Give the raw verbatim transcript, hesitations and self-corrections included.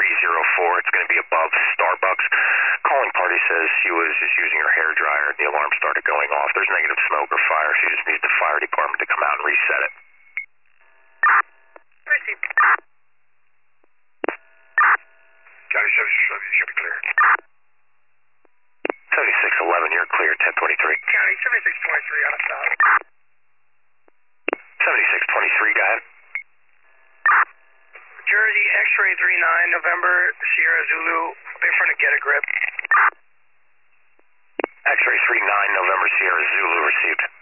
three zero four. It's going to be above Starbucks. Calling party says she was just using her hair dryer and the alarm started going off. There's negative smoke or fire. She just needs the fire department to come out and reset it. Received. County seventy-six, you should be clear. seventy-six eleven, you're clear, ten twenty-three. County seventy-six twenty-three on a stop. seventy-six twenty-three, go ahead. Jersey X-ray three nine, November Sierra Zulu, in front of Get a Grip. X-ray three nine, November Sierra Zulu received.